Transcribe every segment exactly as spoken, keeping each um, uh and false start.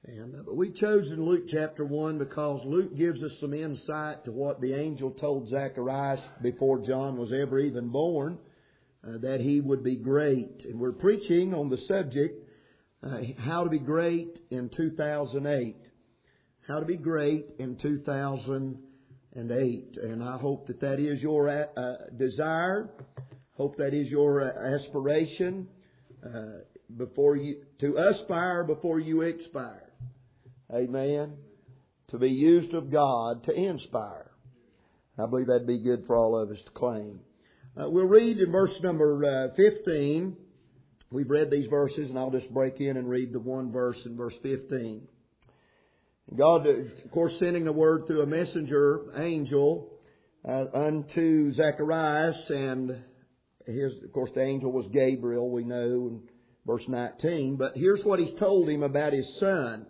And uh, but we've chosen Luke chapter one because Luke gives us some insight to what the angel told Zacharias before John was ever even born, uh, that he would be great. And we're preaching on the subject, uh, how to be great in two thousand eight. How to be great in two thousand eight. And I hope that that is your uh, desire. Hope that is your uh, aspiration uh, before you to aspire before you expire. Amen. To be used of God to inspire. I believe that'd be good for all of us to claim. Uh, we'll read in verse number uh, fifteen. We've read these verses, and I'll just break in and read the one verse in verse fifteen. God, of course, sending the word through a messenger angel uh, unto Zacharias, and his, of course, the angel was Gabriel, we know, in verse nineteen. But here's what he's told him about his son.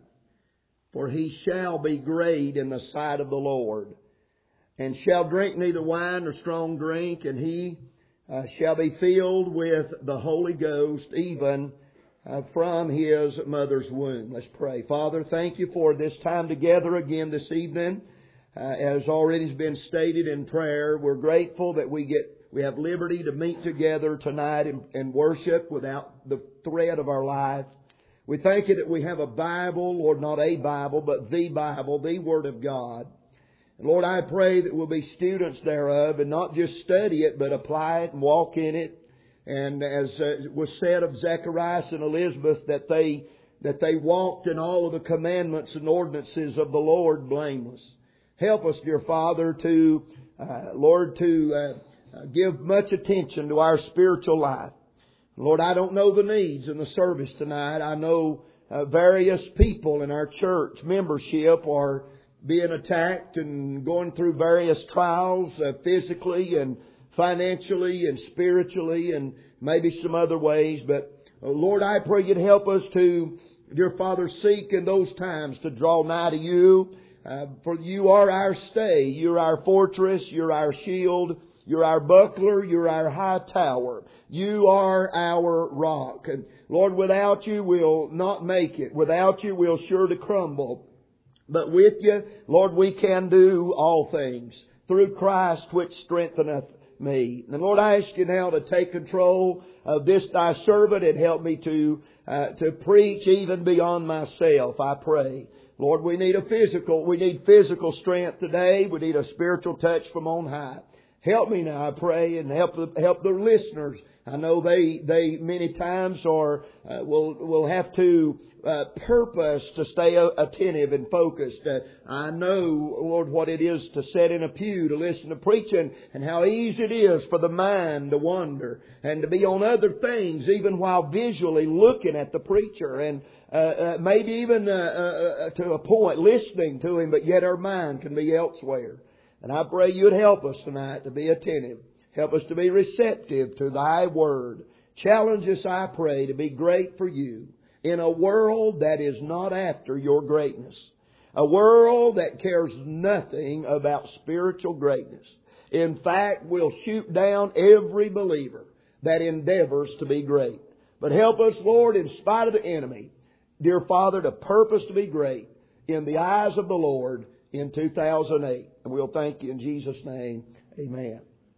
For he shall be great in the sight of the Lord, and shall drink neither wine nor strong drink, and he uh, shall be filled with the Holy Ghost, even uh, from his mother's womb. Let's pray. Father, thank you for this time together again this evening. Uh, as already has been stated in prayer, we're grateful that we get we have liberty to meet together tonight and, and worship without the threat of our life. We thank you that we have a Bible, Lord, not a Bible, but the Bible, the Word of God. And Lord, I pray that we'll be students thereof and not just study it, but apply it and walk in it. And as uh, was said of Zacharias and Elizabeth, that they that they walked in all of the commandments and ordinances of the Lord blameless. Help us, dear Father, to, uh, Lord, to uh, give much attention to our spiritual life. Lord, I don't know the needs in the service tonight. I know uh, various people in our church membership are being attacked and going through various trials uh, physically and financially and spiritually and maybe some other ways. But uh, Lord, I pray you'd help us to, dear Father, seek in those times to draw nigh to you. Uh, for you are our stay. You're our fortress. You're our shield. You're our buckler. You're our high tower. You are our rock. And Lord, without you, we'll not make it. Without you, we'll sure to crumble. But with you, Lord, we can do all things through Christ which strengtheneth me. And Lord, I ask you now to take control of this thy servant and help me to, uh, to preach even beyond myself, I pray. Lord, we need a physical, we need physical strength today. We need a spiritual touch from on high. Help me now, I pray, and help the, help the listeners. I know they they many times are uh, will will have to uh, purpose to stay attentive and focused. Uh, I know, Lord, what it is to sit in a pew to listen to preaching, and how easy it is for the mind to wander and to be on other things, even while visually looking at the preacher, and uh, uh, maybe even uh, uh, to a point listening to him, but yet our mind can be elsewhere. And I pray you'd help us tonight to be attentive. Help us to be receptive to thy word. Challenge us, I pray, to be great for you in a world that is not after your greatness. A world that cares nothing about spiritual greatness. In fact, will shoot down every believer that endeavors to be great. But help us, Lord, in spite of the enemy, dear Father, to purpose to be great in the eyes of the Lord in two thousand eight. And we'll thank you in Jesus' name. Amen.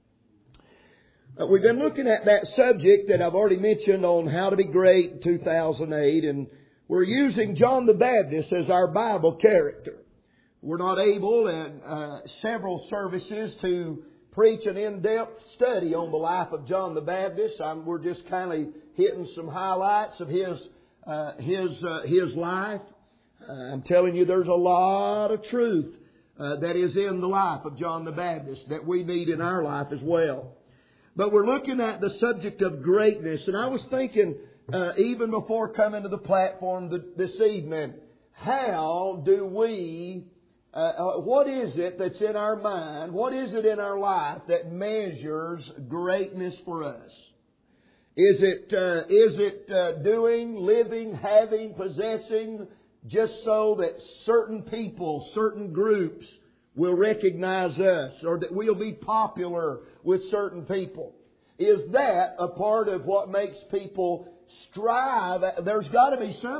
Uh, we've been looking at that subject that I've already mentioned on how to be great in two thousand eight. And we're using John the Baptist as our Bible character. We're not able in uh, several services to preach an in-depth study on the life of John the Baptist. I'm, we're just kind of hitting some highlights of his, uh, his, uh, his life. Uh, I'm telling you, there's a lot of truth uh, that is in the life of John the Baptist that we need in our life as well. But we're looking at the subject of greatness. And I was thinking, uh, even before coming to the platform th- this evening, how do we, uh, uh, what is it that's in our mind, what is it in our life that measures greatness for us? Is it, uh, is it uh, doing, living, having, possessing, just so that certain people, certain groups will recognize us, or that we'll be popular with certain people? Is that a part of what makes people strive? There's got to be something.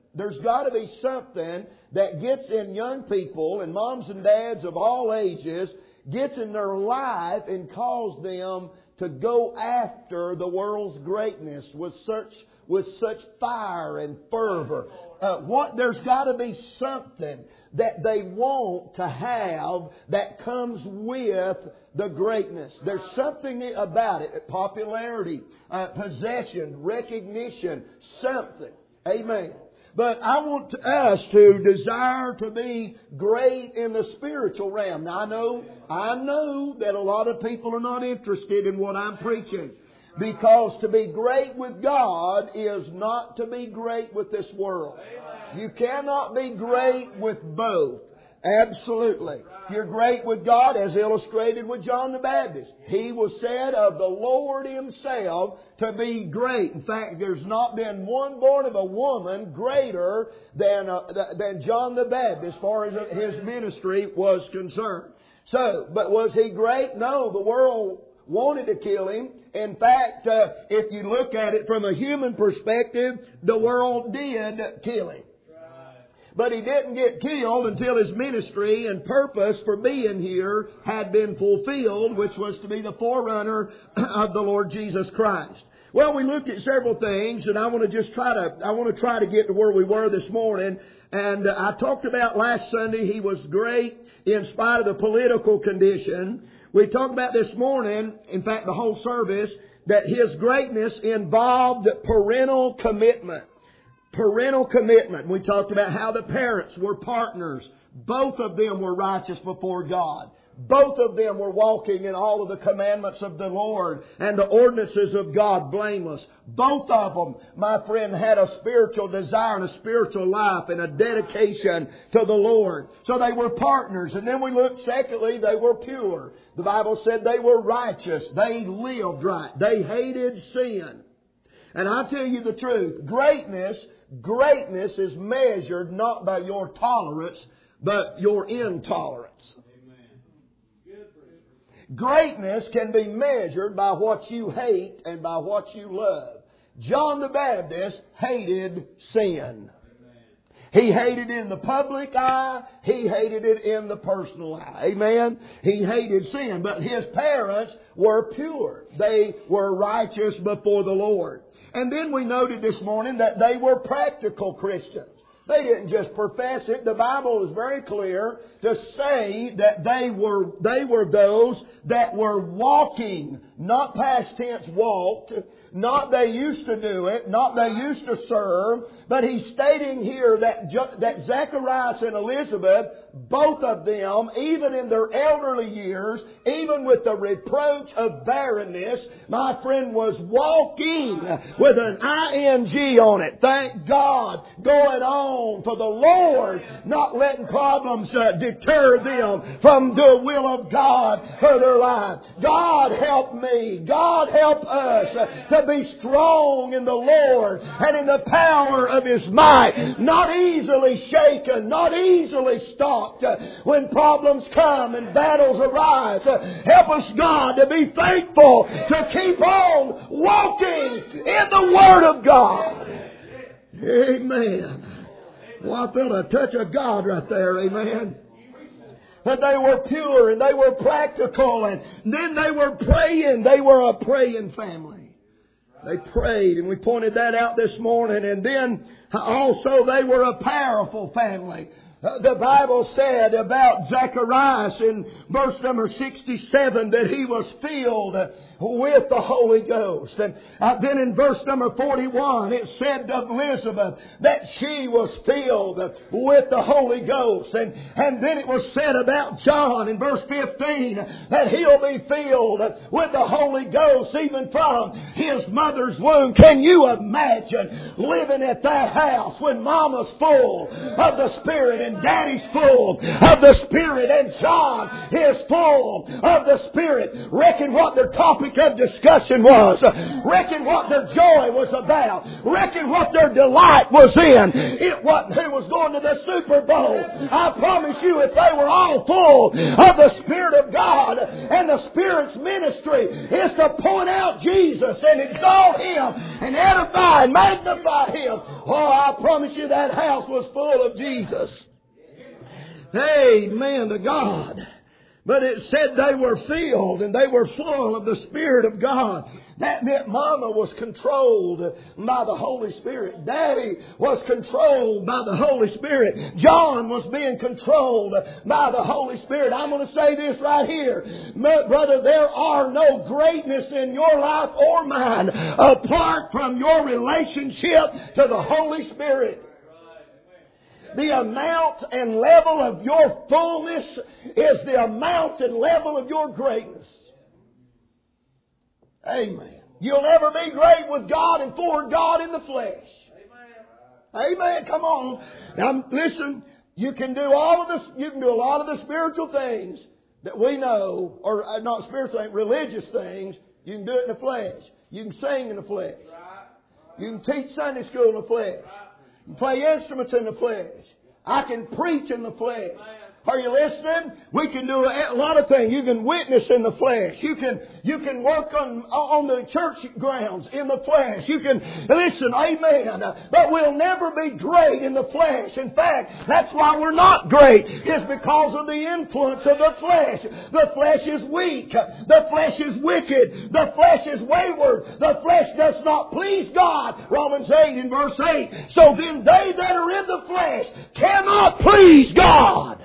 There's got to be something that gets in young people and moms and dads of all ages, gets in their life and calls them to go after the world's greatness with such with such fire and fervor. Uh, what there's got to be something that they want to have that comes with the greatness. There's something about it. Popularity, uh, possession, recognition, something. Amen. But I want us to desire to be great in the spiritual realm. Now I know, I know that a lot of people are not interested in what I'm preaching. Because to be great with God is not to be great with this world. You cannot be great with both. Absolutely. If you're great with God, as illustrated with John the Baptist, he was said of the Lord Himself to be great. In fact, there's not been one born of a woman greater than uh, than John the Baptist as far as his ministry was concerned. So, but was he great? No, the world wanted to kill Him. In fact, uh, if you look at it from a human perspective, the world did kill Him. But He didn't get killed until His ministry and purpose for being here had been fulfilled, which was to be the forerunner of the Lord Jesus Christ. Well, we looked at several things, and I want to just try to I want to try to get to where we were this morning. And uh, I talked about last Sunday He was great in spite of the political condition. We talked about this morning, in fact, the whole service, that His greatness involved parental commitment. Parental commitment. We talked about how the parents were partners. Both of them were righteous before God. Both of them were walking in all of the commandments of the Lord and the ordinances of God blameless. Both of them, my friend, had a spiritual desire and a spiritual life and a dedication to the Lord. So they were partners. And then we looked, secondly, they were pure. The Bible said they were righteous. They lived right. They hated sin. And I tell you the truth, greatness, greatness is measured not by your tolerance, but your intolerance. Greatness can be measured by what you hate and by what you love. John the Baptist hated sin. He hated it in the public eye. He hated it in the personal eye. Amen? He hated sin. But his parents were pure. They were righteous before the Lord. And then we noted this morning that they were practical Christians. They didn't just profess it. The Bible is very clear to say that they were they were those that were walking, not past tense walked, not they used to do it, not they used to serve, but he's stating here that that Zacharias and Elizabeth, both of them, even in their elderly years, even with the reproach of barrenness, my friend was walking with an I N G on it. Thank God, going on for the Lord, not letting problems uh, deter them from the will of God for their life. God help me. God help us uh, to be strong in the Lord and in the power of His might. Not easily shaken, not easily stopped uh, when problems come and battles arise. Uh, help us, God, to be faithful, to keep on walking in the Word of God. Amen. Well, I felt a touch of God right there. Amen. But they were pure and they were practical, and then they were praying. They were a praying family. They prayed, and we pointed that out this morning. And then also they were a powerful family. Uh, the Bible said about Zacharias in verse number sixty-seven that he was filled with the Holy Ghost. And uh, then in verse number forty-one it said of Elizabeth that she was filled with the Holy Ghost. And, and then it was said about John in verse fifteen that he'll be filled with the Holy Ghost even from his mother's womb. Can you imagine living at that house when Mama's full of the Spirit and Daddy's full of the Spirit, and John is full of the Spirit. Reckon what their topic of discussion was. Reckon what their joy was about. Reckon what their delight was in. It wasn't who was going to the Super Bowl. I promise you, if they were all full of the Spirit of God, and the Spirit's ministry is to point out Jesus and exalt Him and edify and magnify Him, oh, I promise you that house was full of Jesus. Amen to God. But it said they were filled and they were full of the Spirit of God. That meant Mama was controlled by the Holy Spirit. Daddy was controlled by the Holy Spirit. John was being controlled by the Holy Spirit. I'm going to say this right here. Brother, there are no greatness in your life or mine apart from your relationship to the Holy Spirit. The amount and level of your fullness is the amount and level of your greatness. Amen. You'll never be great with God and for God in the flesh. Amen. Amen. Come on. Now listen, you can do all of this, you can do a lot of the spiritual things that we know, or not spiritual things, religious things. You can do it in the flesh. You can sing in the flesh. You can teach Sunday school in the flesh. You can play instruments in the flesh. I can preach in the flesh. Are you listening? We can do a lot of things. You can witness in the flesh. You can you can work on on the church grounds in the flesh. You can listen, amen. But we'll never be great in the flesh. In fact, that's why we're not great. It's because of the influence of the flesh. The flesh is weak. The flesh is wicked. The flesh is wayward. The flesh does not please God. Romans eight and verse eight. So then they that are in the flesh cannot please God.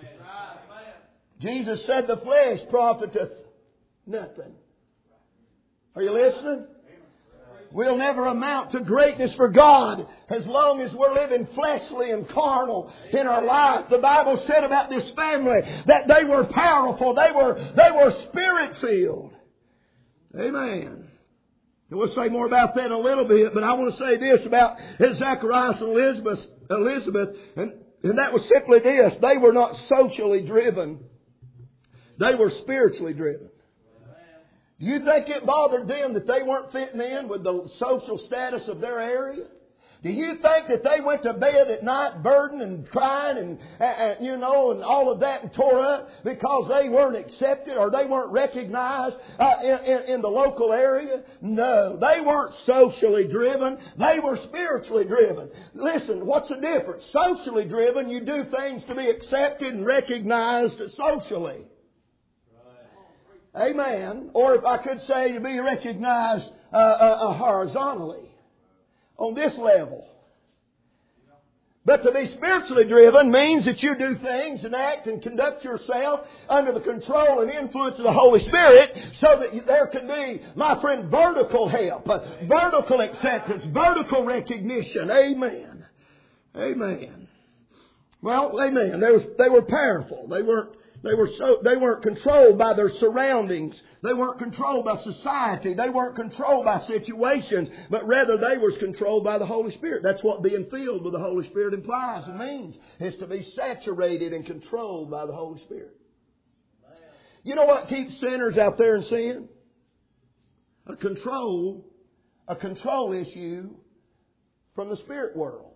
Jesus said the flesh profiteth nothing. Are you listening? We'll never amount to greatness for God as long as we're living fleshly and carnal in our life. The Bible said about this family that they were powerful. They were, they were Spirit-filled. Amen. And we'll say more about that in a little bit, but I want to say this about Zacharias and Elizabeth, Elizabeth and, and that was simply this. They were not socially driven. They were spiritually driven. Do you think it bothered them that they weren't fitting in with the social status of their area? Do you think that they went to bed at night burdened and crying and, and you know, and all of that and tore up because they weren't accepted or they weren't recognized uh, in, in, in the local area? No, they weren't socially driven. They were spiritually driven. Listen, what's the difference? Socially driven, you do things to be accepted and recognized socially. Amen. Or if I could say to be recognized uh, uh, horizontally on this level. But to be spiritually driven means that you do things and act and conduct yourself under the control and influence of the Holy Spirit so that there can be, my friend, vertical help, uh, vertical acceptance, vertical recognition. Amen. Amen. Well, amen. They, was, they were powerful. They weren't They were so, they weren't controlled by their surroundings. They weren't controlled by society. They weren't controlled by situations. But rather they were controlled by the Holy Spirit. That's what being filled with the Holy Spirit implies and means. Is to be saturated and controlled by the Holy Spirit. You know what keeps sinners out there in sin? A control, a control issue from the spirit world.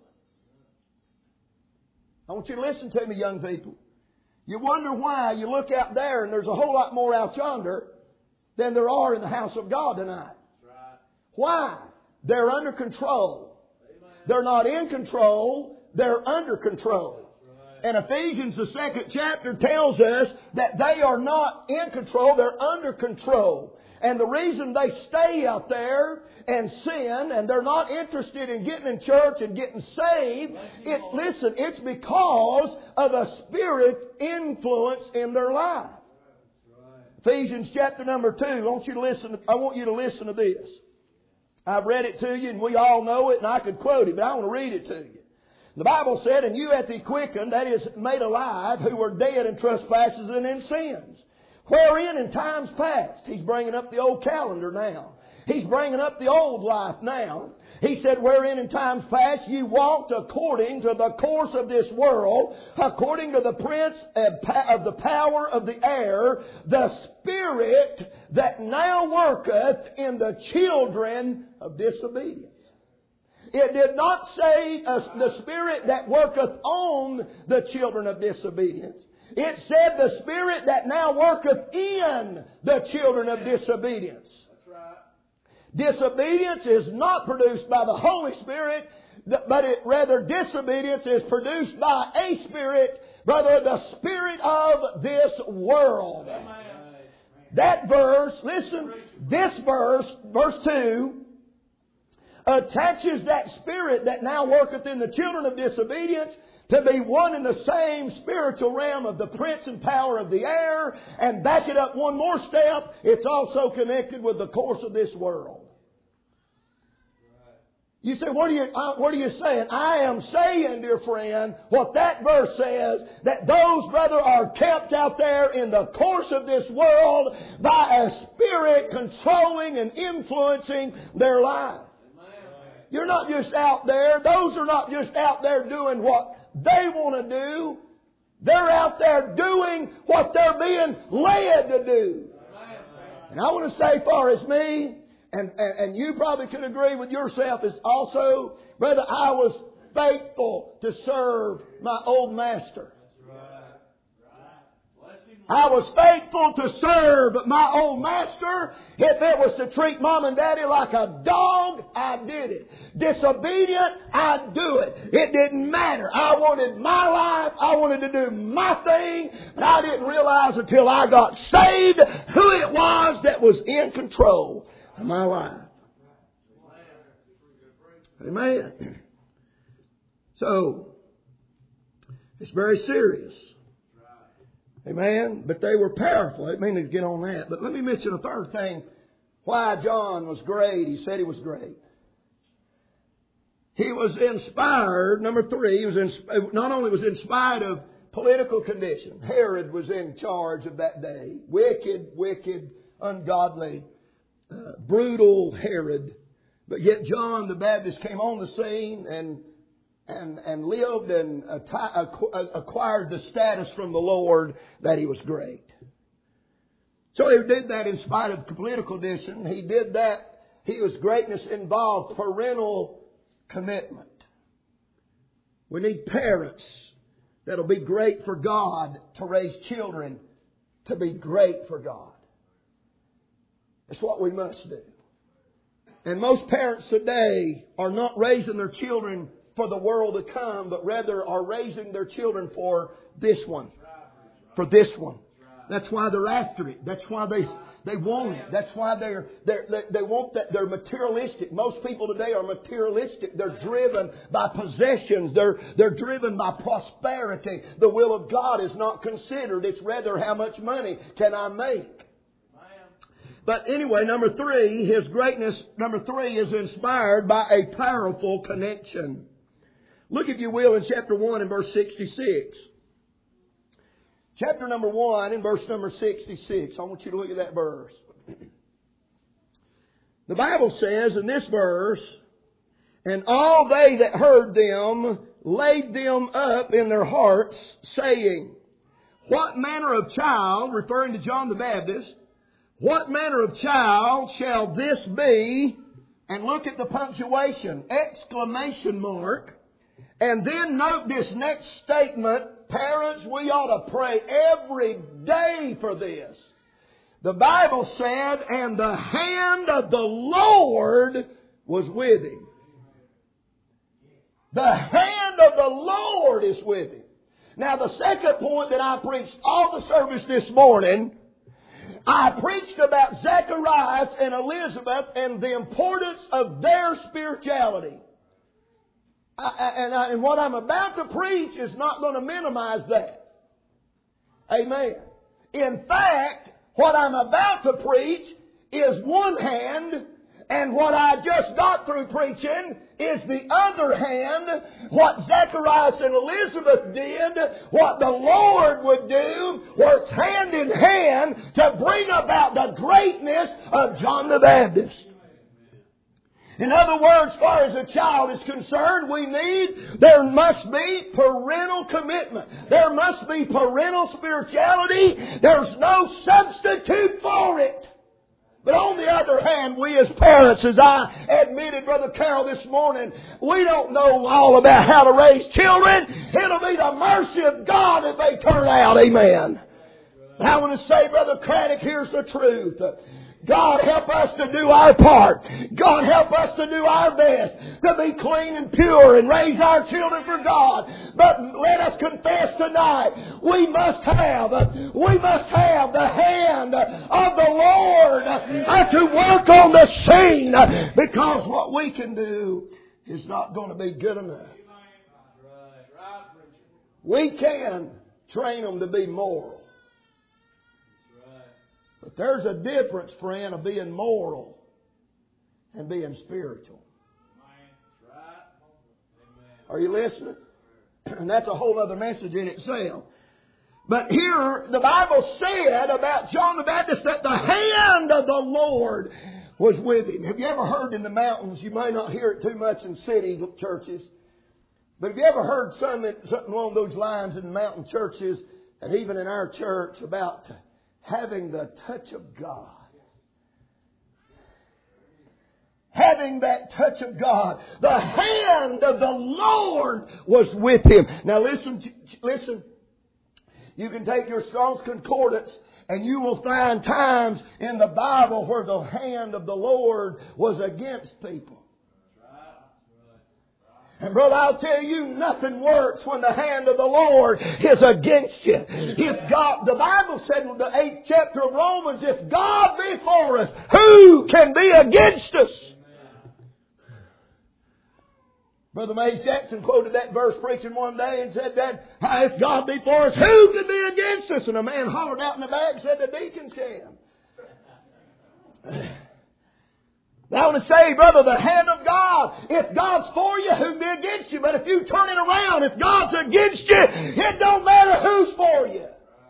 I want you to listen to me, young people. You wonder why you look out there and there's a whole lot more out yonder than there are in the house of God tonight. Right. Why? They're under control. Amen. They're not in control. They're under control. Right. And Ephesians, the second chapter, tells us that they are not in control. They're under control. And the reason they stay out there and sin and they're not interested in getting in church and getting saved, it, listen, it's because of a spirit influence in their life. Ephesians chapter number two. I want you to listen. I want you to listen to this. I've read it to you and we all know it and I could quote it, but I want to read it to you. The Bible said, "And you hath He quickened, that is, made alive, who were dead in trespasses and in sins. Wherein in times past," He's bringing up the old calendar now. He's bringing up the old life now. He said, wherein in times past ye walked according to the course of this world, according to the prince of the power of the air, the spirit that now worketh in the children of disobedience. It did not say uh, the spirit that worketh on the children of disobedience. It said the spirit that now worketh in the children of disobedience. Disobedience is not produced by the Holy Spirit, but it rather disobedience is produced by a spirit, brother, the spirit of this world. That verse, listen, this verse, verse two, attaches that spirit that now worketh in the children of disobedience to be one in the same spiritual realm of the prince and power of the air, and back it up one more step, it's also connected with the course of this world. You say, what are you, uh, what are you saying? I am saying, dear friend, what that verse says, that those, brother, are kept out there in the course of this world by a spirit controlling and influencing their life. You're not just out there. Those are not just out there doing what they want to do. They're out there doing what they're being led to do. And I want to say, far as me, and, and, and you probably can agree with yourself, is also, brother, I was faithful to serve my old master. I was faithful to serve my old master. If it was to treat mom and daddy like a dog, I did it. Disobedient, I'd do it. It didn't matter. I wanted my life. I wanted to do my thing. But I didn't realize until I got saved who it was that was in control of my life. Amen. So, it's very serious. Amen. But they were powerful. I didn't mean to get on that. But let me mention a third thing. Why John was great. He said he was great. He was inspired. Number three, he was in, not only was in spite of political condition. Herod was in charge of that day. Wicked, wicked, ungodly, uh, brutal Herod. But yet John the Baptist came on the scene and And, and lived and acquired the status from the Lord that he was great. So he did that in spite of political condition. He did that. His greatness involved parental commitment. We need parents that'll be great for God to raise children to be great for God. That's what we must do. And most parents today are not raising their children for the world to come, but rather are raising their children for this one. For this one. That's why they're after it. That's why they they want it. That's why they're, they're they they want that. They're materialistic. Most people today are materialistic. They're driven by possessions. They're they're driven by prosperity. The will of God is not considered. It's rather how much money can I make. But anyway, number three, his greatness, number three, is inspired by a powerful connection. Look, if you will, in chapter one and verse sixty-six. Chapter number one and verse number sixty-six. I want you to look at that verse. The Bible says in this verse, and all they that heard them laid them up in their hearts, saying, what manner of child, referring to John the Baptist, what manner of child shall this be? And look at the punctuation, exclamation mark. And then note this next statement. Parents, we ought to pray every day for this. The Bible said, and the hand of the Lord was with him. The hand of the Lord is with him. Now the second point that I preached all the service this morning, I preached about Zacharias and Elizabeth and the importance of their spirituality. I, and, I, and what I'm about to preach is not going to minimize that. Amen. In fact, what I'm about to preach is one hand, and what I just got through preaching is the other hand. What Zacharias and Elizabeth did, what the Lord would do, works hand in hand to bring about the greatness of John the Baptist. In other words, as far as a child is concerned, we need, there must be parental commitment. There must be parental spirituality. There's no substitute for it. But on the other hand, we as parents, as I admitted, Brother Carroll, this morning, we don't know all about how to raise children. It'll be the mercy of God if they turn out. Amen. But I want to say, Brother Craddock, here's the truth. God help us to do our part. God help us to do our best to be clean and pure and raise our children for God. But let us confess tonight, we must have, we must have the hand of the Lord to work on the scene, because what we can do is not going to be good enough. We can train them to be moral. But there's a difference, friend, of being moral and being spiritual. Are you listening? And that's a whole other message in itself. But here, the Bible said about John the Baptist that the hand of the Lord was with him. Have you ever heard in the mountains, you may not hear it too much in city churches, but have you ever heard something, something along those lines in the mountain churches, and even in our church, about having the touch of God? Having that touch of God. The hand of the Lord was with him. Now listen, listen. You can take your Strong's Concordance and you will find times in the Bible where the hand of the Lord was against people. And brother, I'll tell you, nothing works when the hand of the Lord is against you. If God, the Bible said in the eighth chapter of Romans, if God be for us, who can be against us? Brother Mays Jackson quoted that verse preaching one day and said that, if God be for us, who can be against us? And a man hollered out in the back and said, the deacons can. I want to say, brother, the hand of God, if God's for you, who can be against you? But if you turn it around, if God's against you, it don't matter who's for you.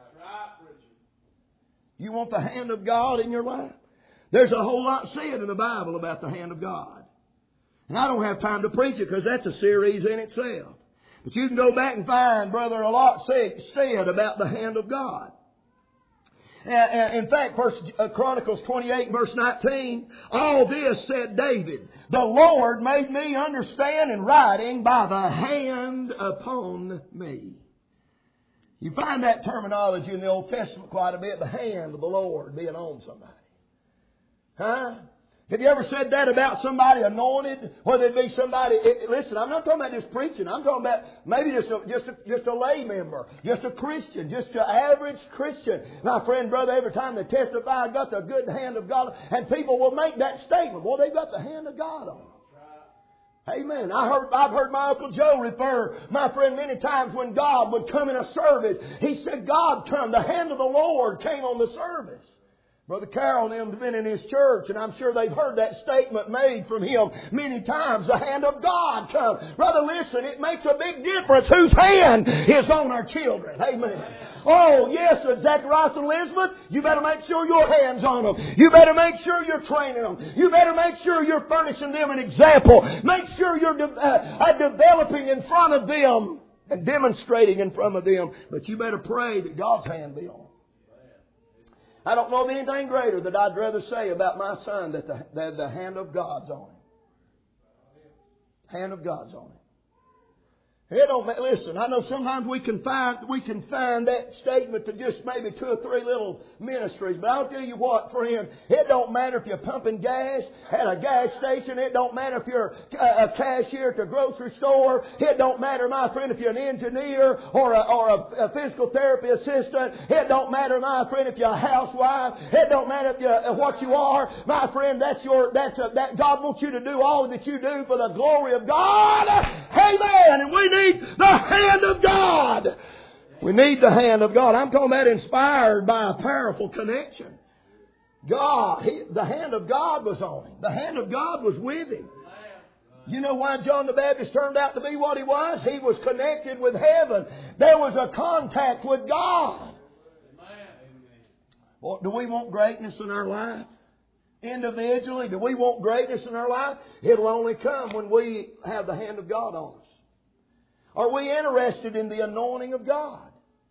You want the hand of God in your life? There's a whole lot said in the Bible about the hand of God. And I don't have time to preach it because that's a series in itself. But you can go back and find, brother, a lot said, said about the hand of God. In fact, First Chronicles twenty-eight, verse nineteen, all this said David, the Lord made me understand in writing by the hand upon me. You find that terminology in the Old Testament quite a bit, the hand of the Lord being on somebody. Huh? Have you ever said that about somebody anointed? Whether it be somebody, it, listen, I'm not talking about just preaching. I'm talking about maybe just a, just a, just a lay member, just a Christian, just an average Christian. My friend, brother, every time they testify, I got the good hand of God. And people will make that statement. Well, they've got the hand of God on them. Amen. I heard, I've heard my Uncle Joe refer, my friend, many times when God would come in a service, he said, God come, the hand of the Lord came on the service. Brother Carroll and them have been in his church, and I'm sure they've heard that statement made from him many times. The hand of God comes. Brother, listen, it makes a big difference whose hand is on our children. Amen. Oh, yes, Zacharias and Elizabeth, you better make sure your hand's on them. You better make sure you're training them. You better make sure you're furnishing them an example. Make sure you're de- uh, uh, developing in front of them and demonstrating in front of them. But you better pray that God's hand be on them. I don't know of anything greater that I'd rather say about my son that the, that the hand of God's on him. Hand of God's on him. It don't listen. I know sometimes we can find we can find that statement to just maybe two or three little ministries, but I'll tell you what, friend. It don't matter if you're pumping gas at a gas station. It don't matter if you're a cashier at a grocery store. It don't matter, my friend, if you're an engineer or a, or a, a physical therapy assistant. It don't matter, my friend, if you're a housewife. It don't matter if you're what you are, my friend. That's your that's a, that God wants you to do all that you do for the glory of God. Amen. And we need the hand of God. We need the hand of God. I'm talking about inspired by a powerful connection. God, he, the hand of God was on him. The hand of God was with him. You know why John the Baptist turned out to be what he was? He was connected with heaven. There was a contact with God. Well, do we want greatness in our life? individually, do we want greatness in our life? It'll only come when we have the hand of God on us. Are we interested in the anointing of God?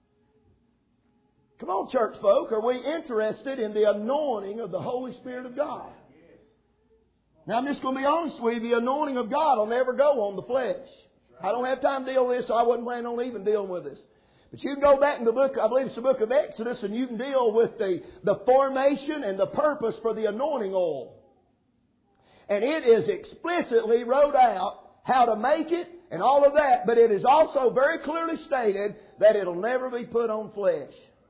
Come on, church folk. Are we interested in the anointing of the Holy Spirit of God? Now, I'm just going to be honest with you. The anointing of God will never go on the flesh. I don't have time to deal with this, so I wasn't planning on even dealing with this. But you can go back in the book, I believe it's the book of Exodus, and you can deal with the, the formation and the purpose for the anointing oil. And it is explicitly wrote out how to make it and all of that. But it is also very clearly stated that it'll never be put on flesh.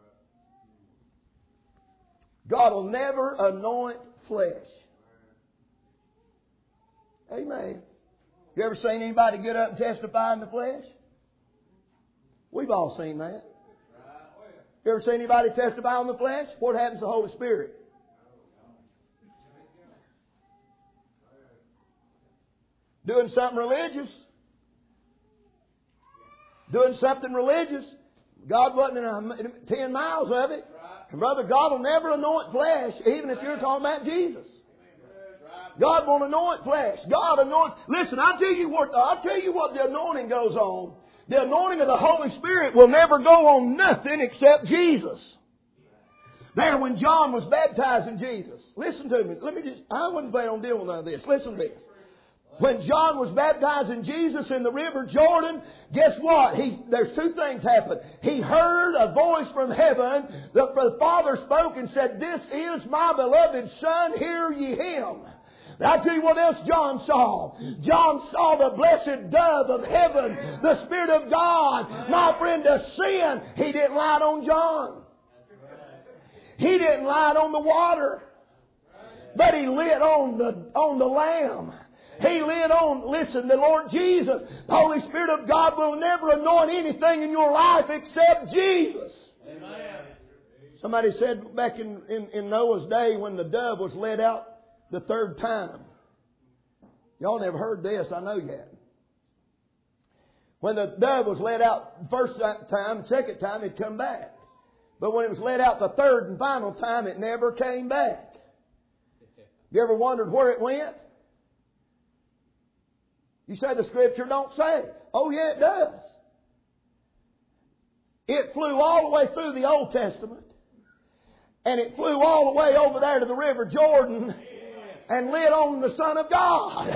God will never anoint flesh. Amen. You ever seen anybody get up and testify in the flesh? We've all seen that. You ever seen anybody testify in the flesh? What happens to the Holy Spirit? Doing something religious. Doing something religious. God wasn't in a, ten miles of it. And brother, God will never anoint flesh, even if you're talking about Jesus. God won't anoint flesh. God anoints. Listen, I'll tell you what. I'll tell you what the anointing goes on. The anointing of the Holy Spirit will never go on nothing except Jesus. There, when John was baptizing Jesus, listen to me. Let me just. I wasn't planning on dealing with none of this. Listen to this. When John was baptizing Jesus in the river Jordan, guess what? He, there's two things happened. He heard a voice from heaven. The, the Father spoke and said, "This is my beloved Son, hear ye him." I'll tell you what else John saw. John saw the blessed dove of heaven, the Spirit of God. My friend, to sin, he didn't light on John. He didn't light on the water. But he lit on the, on the Lamb. He lit on, listen, the Lord Jesus. The Holy Spirit of God will never anoint anything in your life except Jesus. Amen. Somebody said back in, in, in Noah's day when the dove was let out the third time. Y'all never heard this, I know you hadn't. When the dove was let out the first time, second time, it'd come back. But when it was let out the third and final time, it never came back. You ever wondered where it went? You say the Scripture don't say. Oh yeah, it does. It flew all the way through the Old Testament. And it flew all the way over there to the River Jordan and lit on the Son of God.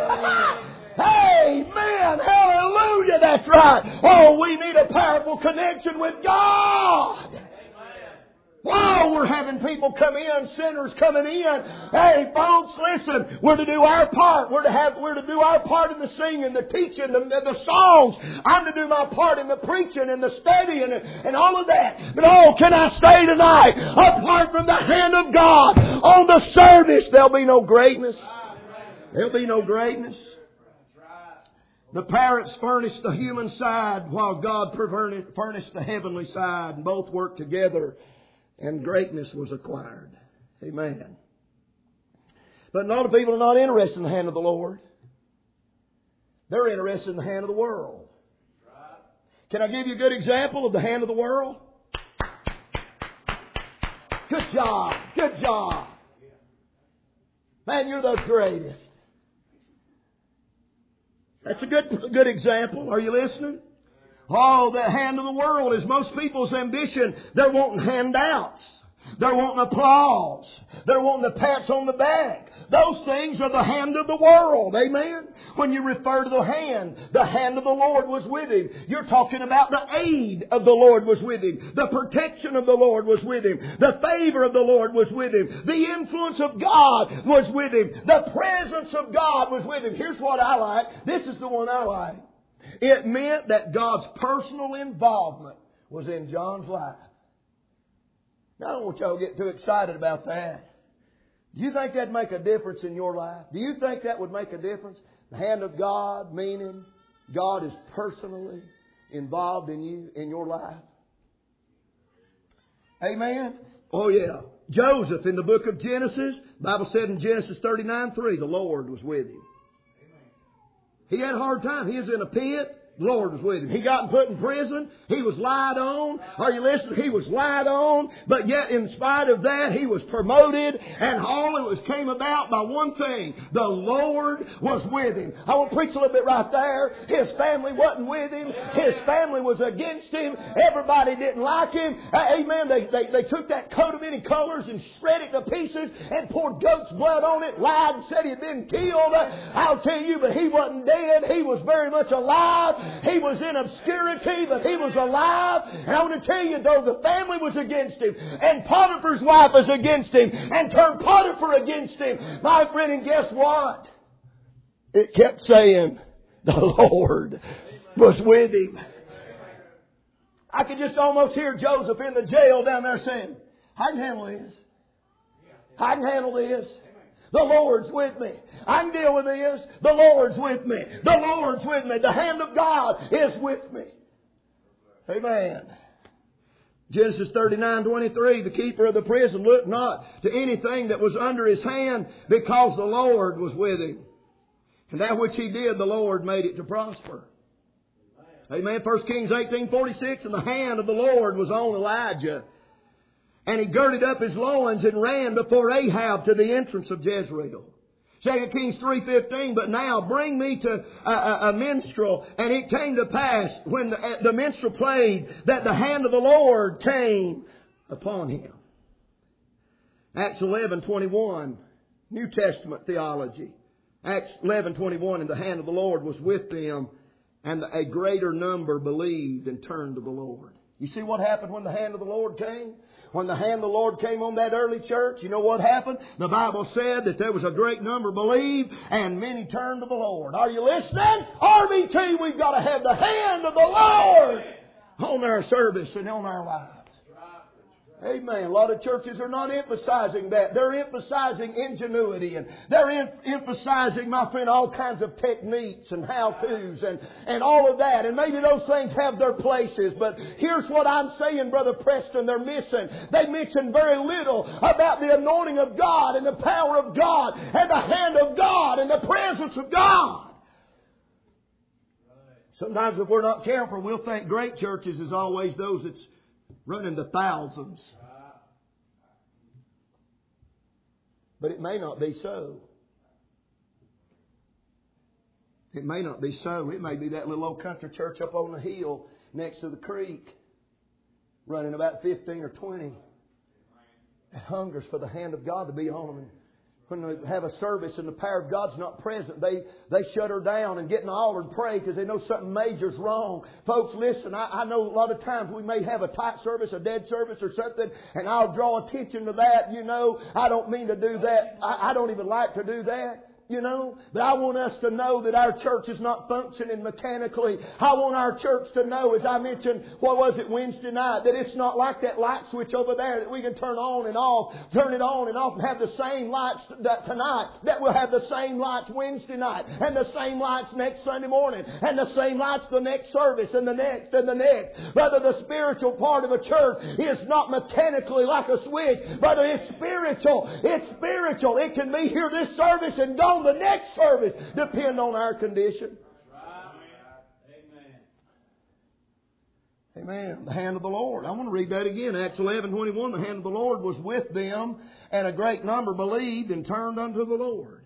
Amen. Hallelujah. That's right. Oh, we need a powerful connection with God. Wow, we're having people come in, sinners coming in. Hey, folks, listen, we're to do our part. We're to have, we're to do our part in the singing, the teaching, the, the songs. I'm to do my part in the preaching and the studying and, and all of that. But oh, can I say tonight, apart from the hand of God on the service, there'll be no greatness. There'll be no greatness. The parents furnished the human side while God furnished the heavenly side, and both worked together. And greatness was acquired. Amen. But a lot of people are not interested in the hand of the Lord. They're interested in the hand of the world. Can I give you a good example of the hand of the world? Good job. Good job. Man, you're the greatest. That's a good, good example. Are you listening? Oh, the hand of the world is most people's ambition. They're wanting handouts. They're wanting applause. They're wanting the pats on the back. Those things are the hand of the world. Amen? When you refer to the hand, the hand of the Lord was with him. You're talking about the aid of the Lord was with him. The protection of the Lord was with him. The favor of the Lord was with him. The influence of God was with him. The presence of God was with him. Here's what I like. This is the one I like. It meant that God's personal involvement was in John's life. Now, I don't want y'all to get too excited about that. Do you think that'd make a difference in your life? Do you think that would make a difference? The hand of God, meaning God is personally involved in you, in your life. Amen? Oh yeah. Joseph in the book of Genesis, the Bible said in Genesis thirty-nine three, the Lord was with him. He had a hard time. He was in a pit. The Lord was with him. He got put in prison. He was lied on. Are you listening? He was lied on. But yet in spite of that, he was promoted. And all it was came about by one thing. The Lord was with him. I want to preach a little bit right there. His family wasn't with him. His family was against him. Everybody didn't like him. Amen. They, they, they took that coat of many colors and shred it to pieces and poured goat's blood on it. Lied and said he had been killed. I'll tell you, but he wasn't dead. He was very much alive. He was in obscurity, but he was alive. And I want to tell you, though, the family was against him, and Potiphar's wife was against him, and turned Potiphar against him, my friend, and guess what? It kept saying, the Lord was with him. I could just almost hear Joseph in the jail down there saying, I can handle this. I can handle this. The Lord's with me. I can deal with this. The Lord's with me. The Lord's with me. The hand of God is with me. Amen. Genesis thirty-nine twenty-three, the keeper of the prison looked not to anything that was under his hand, because the Lord was with him. And that which he did, the Lord made it to prosper. Amen. First Kings eighteen forty-six, and the hand of the Lord was on Elijah. And he girded up his loins and ran before Ahab to the entrance of Jezreel. Second Kings three fifteen, but now bring me to a, a, a minstrel. And it came to pass, when the, the minstrel played, that the hand of the Lord came upon him. Acts eleven twenty-one, New Testament theology. Acts eleven twenty-one, and the hand of the Lord was with them, and a greater number believed and turned to the Lord. You see what happened when the hand of the Lord came? When the hand of the Lord came on that early church, you know what happened? The Bible said that there was a great number believed and many turned to the Lord. Are you listening? R B T, we've got to have the hand of the Lord on our service and on our lives. Amen. A lot of churches are not emphasizing that. They're emphasizing ingenuity, and they're em- emphasizing, my friend, all kinds of techniques and how-tos and, and all of that. And maybe those things have their places. But here's what I'm saying, Brother Preston, they're missing. They mention very little about the anointing of God and the power of God and the hand of God and the presence of God. Sometimes if we're not careful, we'll think great churches is always those that's running the thousands. But it may not be so. It may not be so. It may be that little old country church up on the hill next to the creek, running about fifteen or twenty, that hungers for the hand of God to be on them. When they have a service and the power of God's not present, they, they shut her down and get in the altar and pray because they know something major's wrong. Folks, listen, I, I know a lot of times we may have a tight service, a dead service or something, and I'll draw attention to that. You know, I don't mean to do that. I, I don't even like to do that. You know, but I want us to know that our church is not functioning mechanically. I want our church to know, as I mentioned, what was it, Wednesday night, that it's not like that light switch over there that we can turn on and off, turn it on and off and have the same lights that tonight, that we'll have the same lights Wednesday night and the same lights next Sunday morning and the same lights the next service and the next and the next. Brother, the spiritual part of a church is not mechanically like a switch. Brother, it's spiritual. It's spiritual. It can be here this service and gone the next service, depend on our condition. Amen. Amen. The hand of the Lord. I want to read that again. Acts eleven twenty-one. The hand of the Lord was with them, and a great number believed and turned unto the Lord.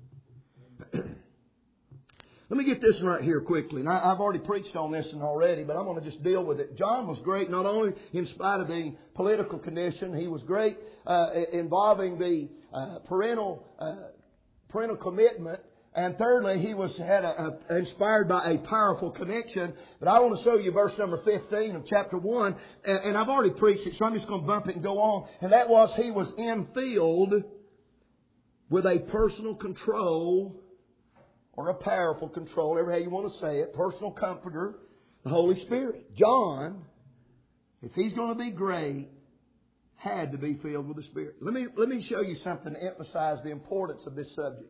Let me get this one right here quickly. And I, I've already preached on this one already, but I'm going to just deal with it. John was great not only in spite of the political condition, he was great uh, involving the uh, parental uh, parental commitment, and thirdly, he was had a, a, inspired by a powerful connection. But I want to show you verse number fifteen of chapter one, and, and I've already preached it, so I'm just going to bump it and go on. And that was, he was infilled with a personal control, or a powerful control, whatever you want to say it, personal comforter, the Holy Spirit. John, if he's going to be great, had to be filled with the Spirit. Let me, let me show you something to emphasize the importance of this subject.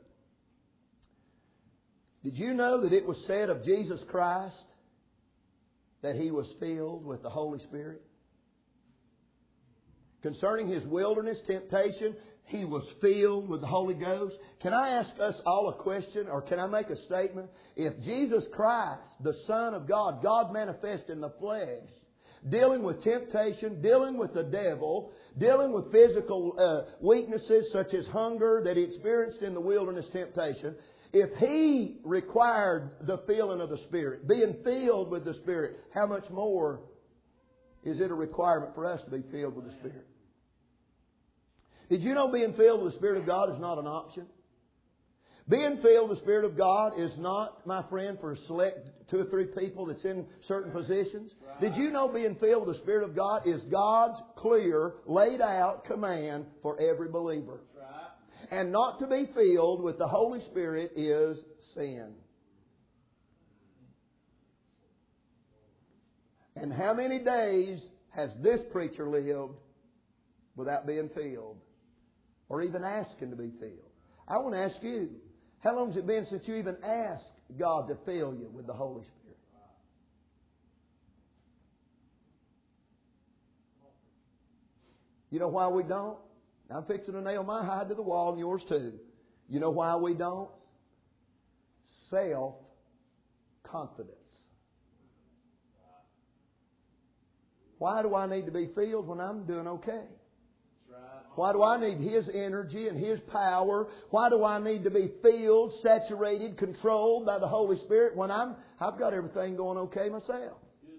Did you know that it was said of Jesus Christ that He was filled with the Holy Spirit? Concerning His wilderness temptation, He was filled with the Holy Ghost. Can I ask us all a question, or can I make a statement? If Jesus Christ, the Son of God, God manifest in the flesh, dealing with temptation, dealing with the devil, dealing with physical uh, weaknesses such as hunger that He experienced in the wilderness temptation, if He required the filling of the Spirit, being filled with the Spirit, how much more is it a requirement for us to be filled with the Spirit? Did you know being filled with the Spirit of God is not an option? Being filled with the Spirit of God is not, my friend, for select two or three people that's in certain positions. Right. Did you know being filled with the Spirit of God is God's clear, laid out command for every believer? Right. And not to be filled with the Holy Spirit is sin. And how many days has this preacher lived without being filled? Or even asking to be filled? I want to ask you, how long has it been since you even asked God to fill you with the Holy Spirit? You know why we don't? I'm fixing to nail my hide to the wall and yours too. You know why we don't? Self-confidence. Why do I need to be filled when I'm doing okay? Why do I need His energy and His power? Why do I need to be filled, saturated, controlled by the Holy Spirit when I'm, I've got everything going okay myself?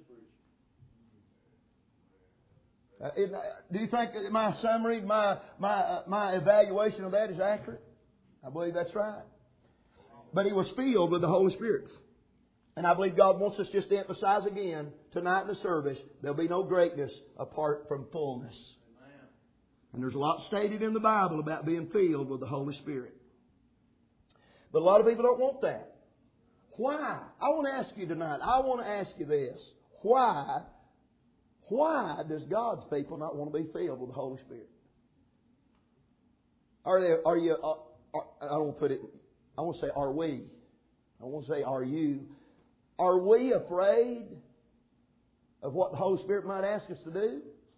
Uh, it, do you think that my summary, my my uh, my evaluation of that is accurate? I believe that's right. But he was filled with the Holy Spirit. And I believe God wants us just to emphasize again, tonight in the service, there'll be no greatness apart from fullness. And there's a lot stated in the Bible about being filled with the Holy Spirit. But a lot of people don't want that. Why? I want to ask you tonight, I want to ask you this. Why, why does God's people not want to be filled with the Holy Spirit? Are there, are you, are, are, I don't want to put it, I want to say, are we? I want to say, are you? Are we afraid of what the Holy Spirit might ask us to do?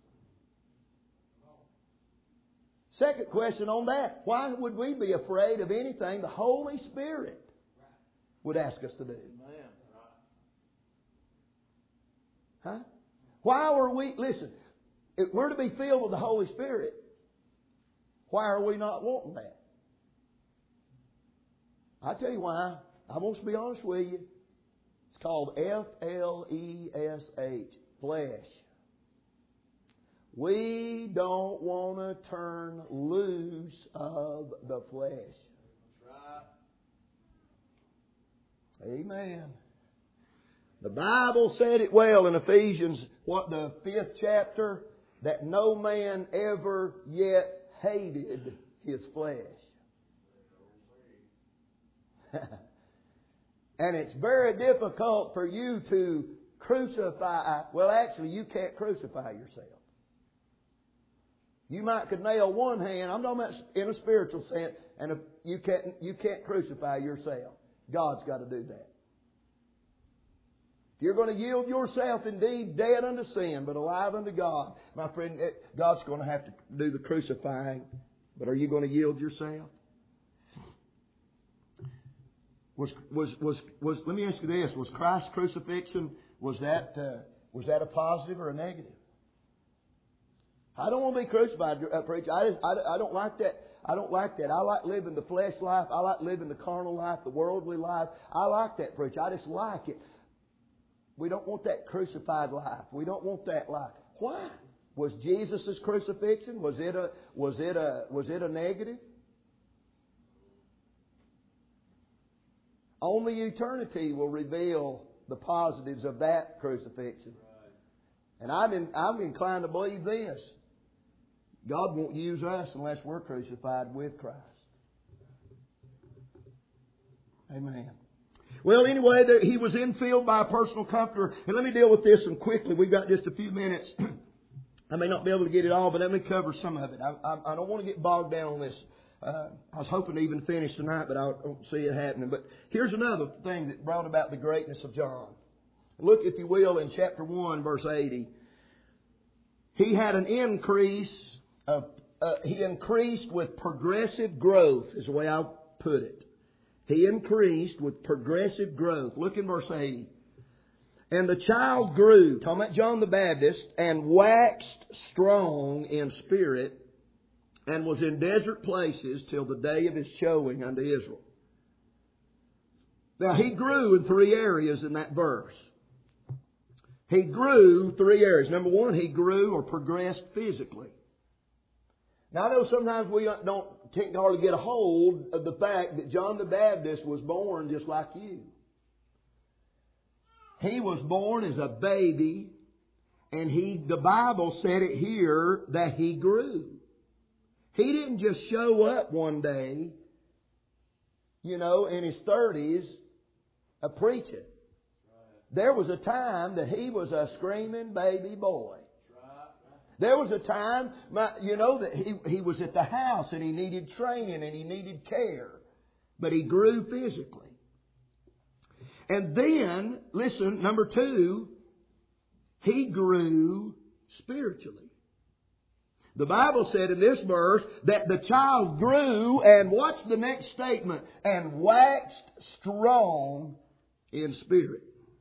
Second question on that. Why would we be afraid of anything the Holy Spirit would ask us to do? Huh? Why are we, listen, if we're to be filled with the Holy Spirit, why are we not wanting that? I tell you why. I want to be honest with you. It's called F L E S H, flesh. We don't want to turn loose of the flesh. That's right. Amen. The Bible said it well in Ephesians, what, the fifth chapter, that no man ever yet hated his flesh. And it's very difficult for you to crucify. Well, actually, you can't crucify yourself. You might could nail one hand, I'm talking about in a spiritual sense, and if you can't you can't crucify yourself. God's got to do that. If you're going to yield yourself indeed dead unto sin, but alive unto God, my friend, God's going to have to do the crucifying. But are you going to yield yourself? Was was was was? Let me ask you this: was Christ's crucifixion, was that uh, was that a positive or a negative? I don't want to be crucified, uh, preacher. I, just, I, I don't like that. I don't like that. I like living the flesh life. I like living the carnal life, the worldly life. I like that, preacher. I just like it. We don't want that crucified life. We don't want that life. Why? Was Jesus' crucifixion, was it a was it a was it a negative? Only eternity will reveal the positives of that crucifixion. And I'm in, I'm inclined to believe this. God won't use us unless we're crucified with Christ. Amen. Well, anyway, there, he was infilled by a personal comforter. And let me deal with this one quickly. We've got just a few minutes. I may not be able to get it all, but let me cover some of it. I, I, I don't want to get bogged down on this. Uh, I was hoping to even finish tonight, but I don't see it happening. But here's another thing that brought about the greatness of John. Look, if you will, in chapter one, verse eighty. He had an increase of uh, he increased with progressive growth, is the way I'll put it. He increased with progressive growth. Look in verse eighty. And the child grew, talking about John the Baptist, and waxed strong in spirit, and was in desert places till the day of his showing unto Israel. Now, he grew in three areas in that verse. He grew three areas. Number one, he grew or progressed physically. Now, I know sometimes we don't can't hardly get a hold of the fact that John the Baptist was born just like you. He was born as a baby, and he, the Bible said it here that he grew. He didn't just show up one day, you know, in his thirties, a preaching. There was a time that he was a screaming baby boy. There was a time, you know, that he, he was at the house and he needed training and he needed care. But he grew physically. And then, listen, number two, he grew spiritually. The Bible said in this verse that the child grew, and what's the next statement? And waxed strong in spirit.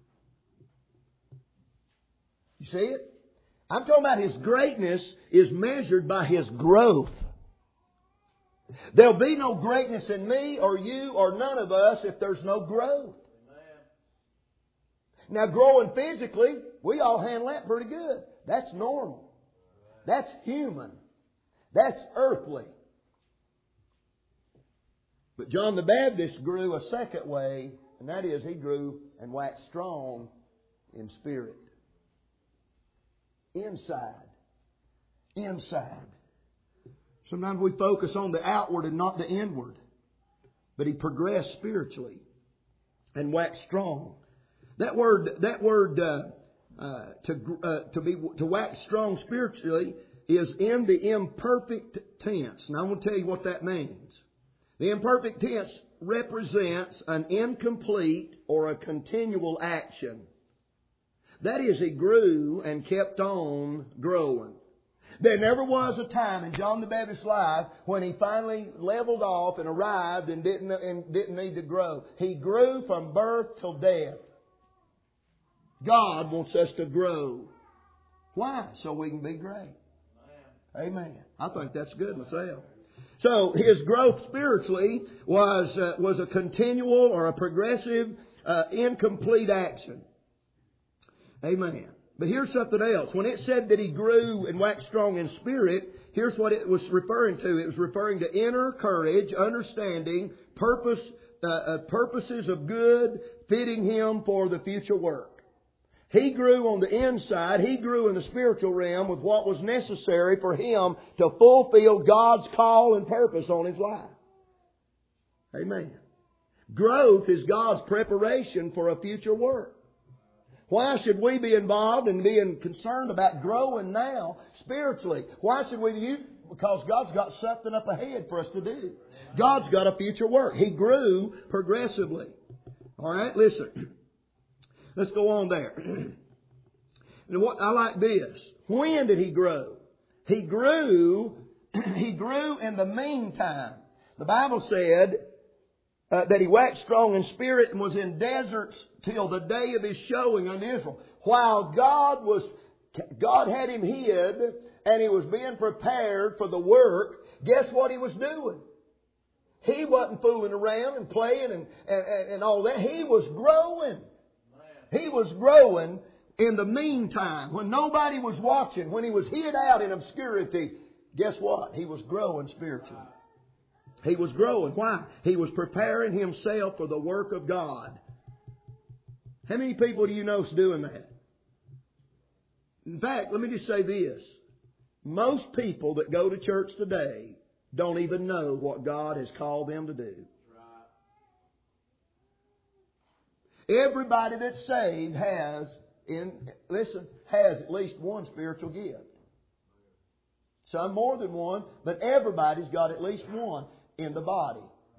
You see it? I'm talking about his greatness is measured by his growth. There'll be no greatness in me or you or none of us if there's no growth. Now, growing physically, we all handle that pretty good. That's normal. That's human. That's earthly. But John the Baptist grew a second way, and that is he grew and waxed strong in spirit. Inside. Inside. Sometimes we focus on the outward and not the inward. But he progressed spiritually and waxed strong. That word, that word uh, uh, to uh, to be to wax strong spiritually is in the imperfect tense. Now I'm going to tell you what that means. The imperfect tense represents an incomplete or a continual action. That is, he grew and kept on growing. There never was a time in John the Baptist's life when he finally leveled off and arrived and didn't and didn't need to grow. He grew from birth till death. God wants us to grow. Why? So we can be great. Amen. I think that's good myself. So his growth spiritually was uh, was a continual or a progressive, uh, incomplete action. Amen. But here's something else. When it said that he grew and waxed strong in spirit, here's what it was referring to. It was referring to inner courage, understanding, purpose, uh, uh, purposes of good, fitting him for the future work. He grew on the inside. He grew in the spiritual realm with what was necessary for him to fulfill God's call and purpose on his life. Amen. Growth is God's preparation for a future work. Why should we be involved and being concerned about growing now spiritually? Why should we be? Because God's got something up ahead for us to do. God's got a future work. He grew progressively. All right, listen. Let's go on there. And what I like this. When did he grow? He grew. He grew in the meantime. The Bible said uh, that he waxed strong in spirit and was in deserts till the day of his showing unto Israel. While God was, God had him hid, and he was being prepared for the work. Guess what he was doing? He wasn't fooling around and playing and and, and all that. He was growing. He was growing in the meantime. When nobody was watching, when he was hid out in obscurity, guess what? He was growing spiritually. He was growing. Why? He was preparing himself for the work of God. How many people do you know is doing that? In fact, let me just say this. Most people that go to church today don't even know what God has called them to do. Everybody that's saved has, in listen, has at least one spiritual gift. Some more than one, but everybody's got at least one in the body.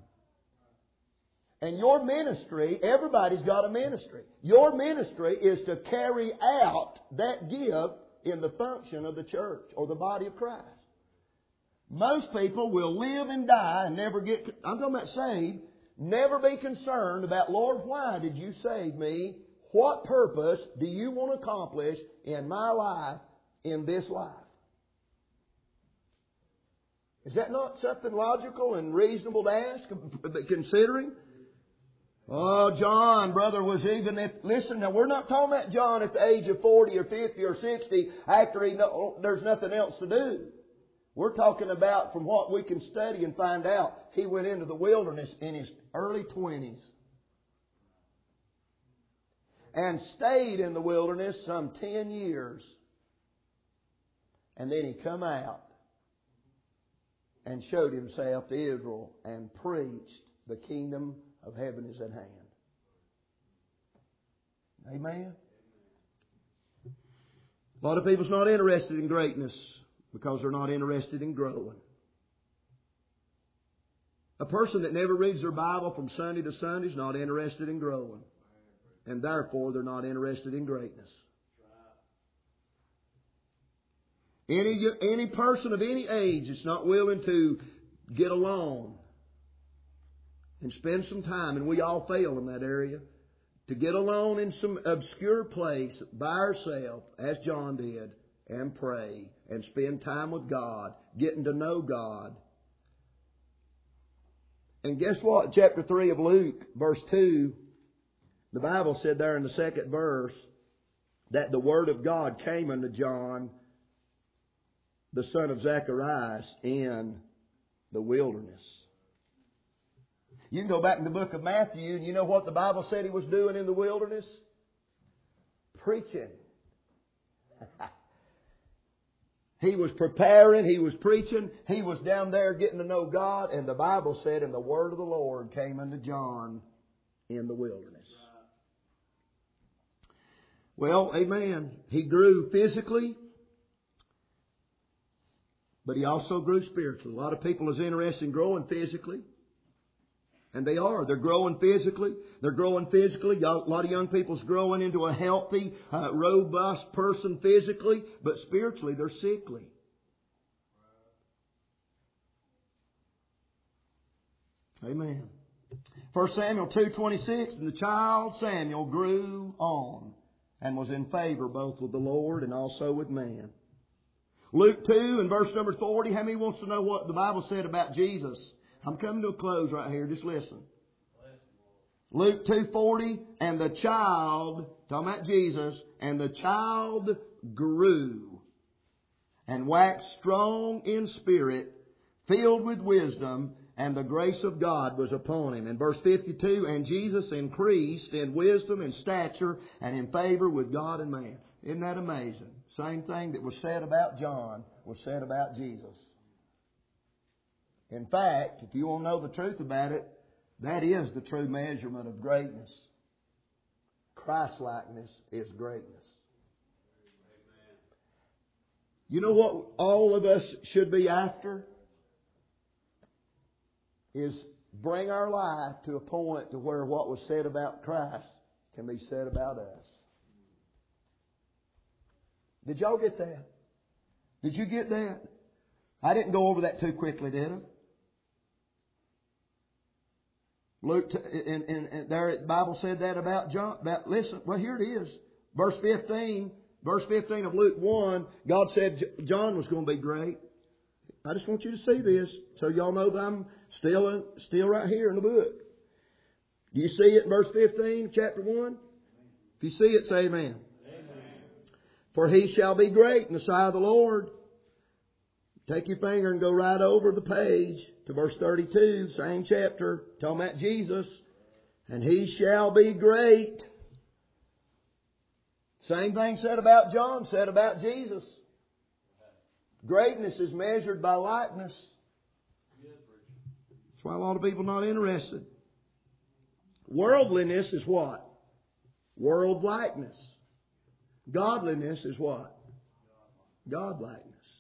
And your ministry, everybody's got a ministry. Your ministry is to carry out that gift in the function of the church or the body of Christ. Most people will live and die and never get, I'm talking about saved, never be concerned about, Lord, why did you save me? What purpose do you want to accomplish in my life, in this life? Is that not something logical and reasonable to ask, considering? Oh, John, brother, was even at, listen, now we're not talking about John at the age of forty or fifty or sixty after he know, there's nothing else to do. We're talking about, from what we can study and find out, he went into the wilderness in his early twenties. And stayed in the wilderness some ten years. And then he come out and showed himself to Israel and preached the kingdom of heaven is at hand. Amen? A lot of people's not interested in greatness because they're not interested in growing. A person that never reads their Bible from Sunday to Sunday is not interested in growing. And therefore, they're not interested in greatness. Any, any person of any age that's not willing to get alone and spend some time, and we all fail in that area, to get alone in some obscure place by ourselves, as John did, and pray, and spend time with God, getting to know God. And guess what? Chapter three of Luke, verse two, the Bible said there in the second verse that the Word of God came unto John, the son of Zacharias, in the wilderness. You can go back in the book of Matthew, and you know what the Bible said he was doing in the wilderness? Preaching. He was preparing, he was preaching, he was down there getting to know God, and the Bible said, and the word of the Lord came unto John in the wilderness. Well, amen. He grew physically, but he also grew spiritually. A lot of people is interested in growing physically. And they are. They're growing physically. They're growing physically. A lot of young people's growing into a healthy, uh, robust person physically, but spiritually they're sickly. Amen. First Samuel two twenty-six, and the child Samuel grew on and was in favor both with the Lord and also with man. Luke two and verse number forty, how many wants to know what the Bible said about Jesus? I'm coming to a close right here. Just listen. Luke two forty, and the child, talking about Jesus, and the child grew and waxed strong in spirit, filled with wisdom, and the grace of God was upon him. In verse fifty-two, and Jesus increased in wisdom and stature and in favor with God and man. Isn't that amazing? Same thing that was said about John was said about Jesus. In fact, if you want to know the truth about it, that is the true measurement of greatness. Christ-likeness is greatness. You know what all of us should be after? Is bring our life to a point to where what was said about Christ can be said about us. Did y'all get that? Did you get that? I didn't go over that too quickly, did I? Luke, and, and, and there, the Bible said that about John. About, listen, well, here it is. Verse fifteen. Verse fifteen of Luke one, God said John was going to be great. I just want you to see this so y'all know that I'm still, still right here in the book. Do you see it in verse fifteen, chapter one? If you see it, say amen. Amen. For he shall be great in the sight of the Lord. Take your finger and go right over the page to verse thirty-two, same chapter, talking about Jesus. And he shall be great. Same thing said about John, said about Jesus. Greatness is measured by likeness. That's why a lot of people are not interested. Worldliness is what? World likeness. Godliness is what? God likeness.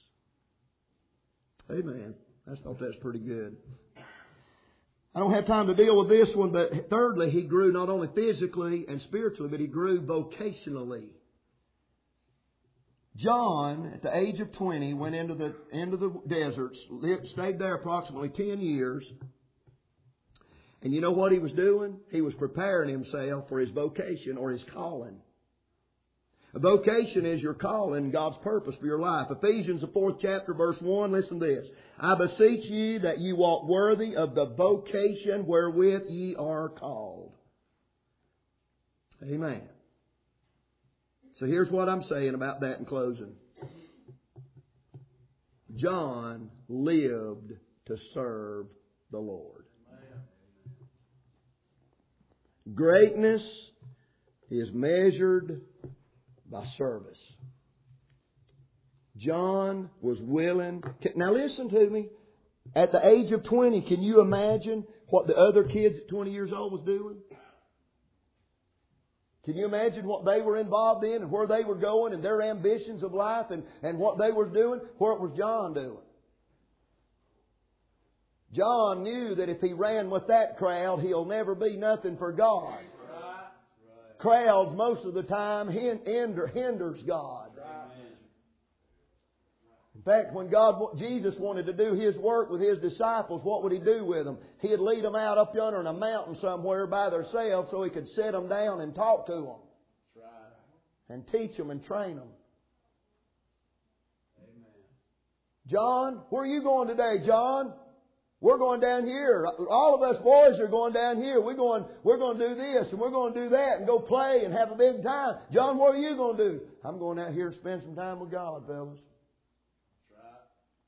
Amen. I thought that's pretty good. I don't have time to deal with this one, but thirdly, he grew not only physically and spiritually, but he grew vocationally. John, at the age of twenty, went into the into the deserts, lived, stayed there approximately ten years. And you know what he was doing? He was preparing himself for his vocation or his calling. A vocation is your calling, God's purpose for your life. Ephesians, the fourth chapter, verse one, listen to this. I beseech you that you walk worthy of the vocation wherewith ye are called. Amen. So here's what I'm saying about that in closing. John lived to serve the Lord. Greatness is measured by service. John was willing. Now listen to me. At the age of twenty, can you imagine what the other kids at twenty years old was doing? Can you imagine what they were involved in and where they were going and their ambitions of life and, and what they were doing? What was John doing? John knew that if he ran with that crowd, he'll never be nothing for God. Right. Right. Crowds, most of the time, hinder, hinders God. Right. In fact, when God, Jesus wanted to do His work with His disciples, what would He do with them? He'd lead them out up yonder in a mountain somewhere by themselves so He could set them down and talk to them. Right. And teach them and train them. Amen. John, where are you going today, John? We're going down here. All of us boys are going down here. We're going, we're going to do this and we're going to do that and go play and have a big time. John, what are you going to do? I'm going out here and spend some time with God, fellas. That's right.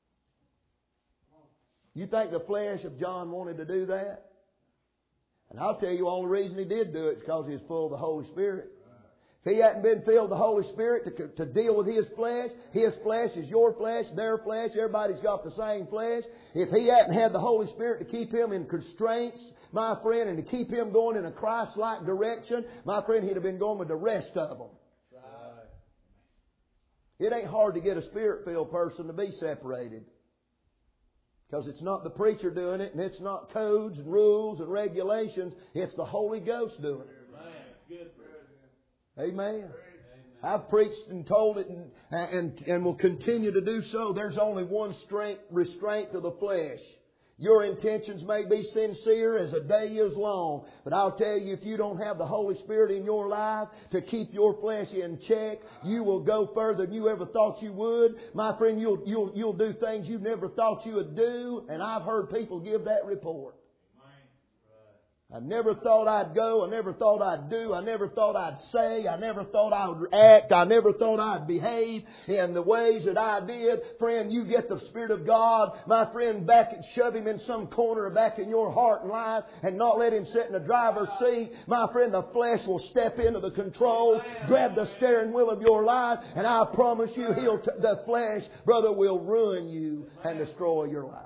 You think the flesh of John wanted to do that? And I'll tell you, the only reason he did do it is because he was full of the Holy Spirit. If he hadn't been filled with the Holy Spirit to, to deal with his flesh, his flesh is your flesh, their flesh, everybody's got the same flesh. If he hadn't had the Holy Spirit to keep him in constraints, my friend, and to keep him going in a Christ-like direction, my friend, he'd have been going with the rest of them. Right. It ain't hard to get a Spirit-filled person to be separated. Because it's not the preacher doing it, and it's not codes and rules and regulations. It's the Holy Ghost doing it. Amen. Amen. I've preached and told it and, and, and will continue to do so. There's only one strength, restraint to the flesh. Your intentions may be sincere as a day is long. But I'll tell you, if you don't have the Holy Spirit in your life to keep your flesh in check, you will go further than you ever thought you would. My friend, you'll, you'll, you'll do things you never thought you would do. And I've heard people give that report. I never thought I'd go. I never thought I'd do. I never thought I'd say. I never thought I would act. I never thought I'd behave in the ways that I did. Friend, you get the Spirit of God, my friend, back and shove Him in some corner or back in your heart and life and not let Him sit in the driver's seat. My friend, the flesh will step into the control, grab the steering wheel of your life, and I promise you, he'll t- the flesh, brother, will ruin you and destroy your life.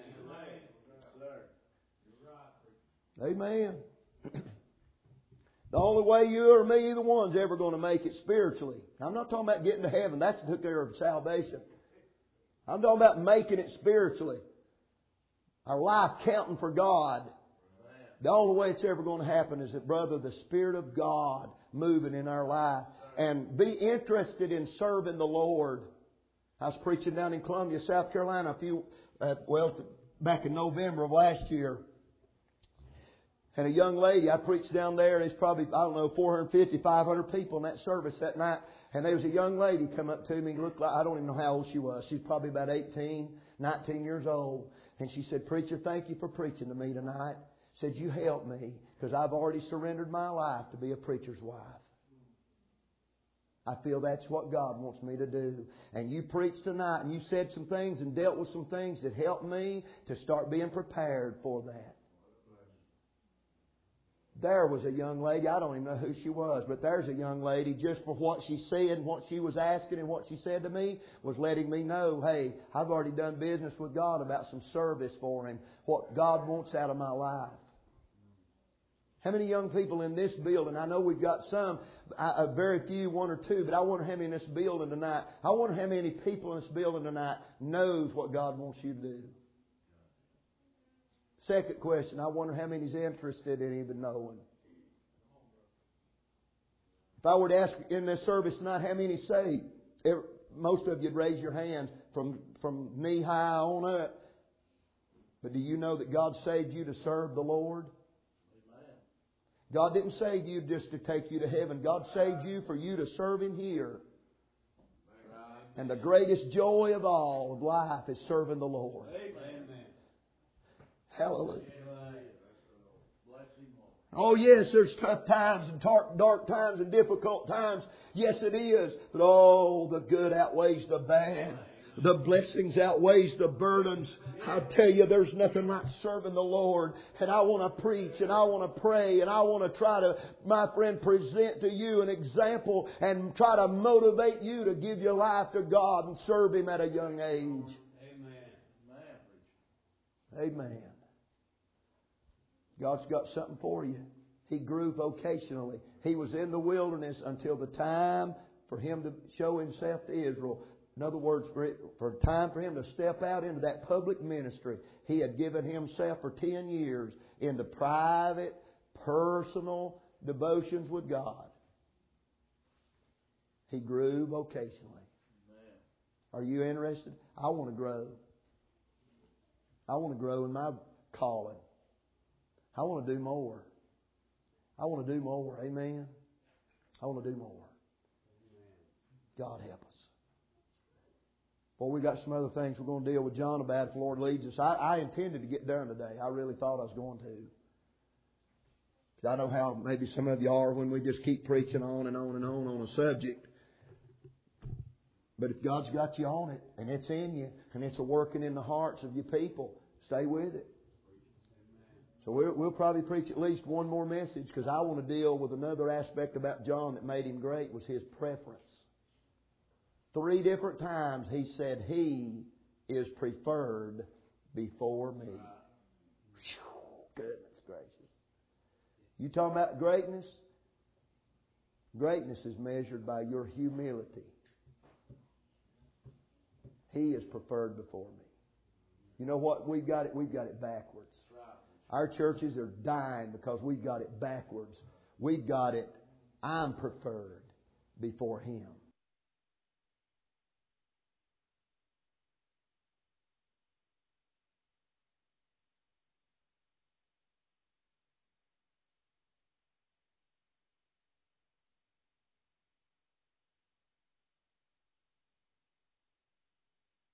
Amen. The only way you or me, either one's ever going to make it spiritually. I'm not talking about getting to heaven. That's took care of salvation. I'm talking about making it spiritually. Our life counting for God. The only way it's ever going to happen is that, brother, the Spirit of God moving in our life. And be interested in serving the Lord. I was preaching down in Columbia, South Carolina, a few, uh, well, back in November of last year. And a young lady, I preached down there, and it's probably, I don't know, four hundred fifty, five hundred people in that service that night. And there was a young lady come up to me and looked like, I don't even know how old she was. She's probably about eighteen, nineteen years old. And she said, "Preacher, thank you for preaching to me tonight." Said, "You helped me because I've already surrendered my life to be a preacher's wife. I feel that's what God wants me to do. And you preached tonight and you said some things and dealt with some things that helped me to start being prepared for that." There was a young lady, I don't even know who she was, but there's a young lady, just for what she said and what she was asking and what she said to me, was letting me know, hey, I've already done business with God about some service for Him, what God wants out of my life. How many young people in this building? I know we've got some, a very few, one or two, but I wonder how many in this building tonight, I wonder how many people in this building tonight knows what God wants you to do. Second question, I wonder how many is interested in even knowing. If I were to ask in this service tonight, how many saved? most of you'd raise your hands from, from knee high on up. But do you know that God saved you to serve the Lord? Amen. God didn't save you just to take you to heaven. God saved you for you to serve Him here. Amen. And the greatest joy of all of life is serving the Lord. Amen. Hallelujah. Oh yes, there's tough times and dark, dark times and difficult times. Yes, it is. But oh, the good outweighs the bad. The blessings outweighs the burdens. I tell you, there's nothing like serving the Lord. And I want to preach and I want to pray and I want to try to, my friend, present to you an example and try to motivate you to give your life to God and serve Him at a young age. Amen. Amen. God's got something for you. He grew vocationally. He was in the wilderness until the time for Him to show Himself to Israel. In other words, for, it, for time for Him to step out into that public ministry, He had given Himself for ten years into private, personal devotions with God. He grew vocationally. Amen. Are you interested? I want to grow. I want to grow in my calling. I want to do more. I want to do more. Amen. I want to do more. God help us. Well, we got some other things we're going to deal with John about if the Lord leads us. I, I intended to get done today. I really thought I was going to. Because I know how maybe some of you are when we just keep preaching on and on and on on a subject. But if God's got you on it, and it's in you, and it's a working in the hearts of your people, stay with it. So we'll, we'll probably preach at least one more message, because I want to deal with another aspect about John that made him great, was his preference. Three different times he said, He is preferred before me. Whew, goodness gracious. You talking about greatness? Greatness is measured by your humility. He is preferred before me. You know what? We've got it, we've got it backwards. Our churches are dying because we've got it backwards. We've got it, I'm preferred before Him.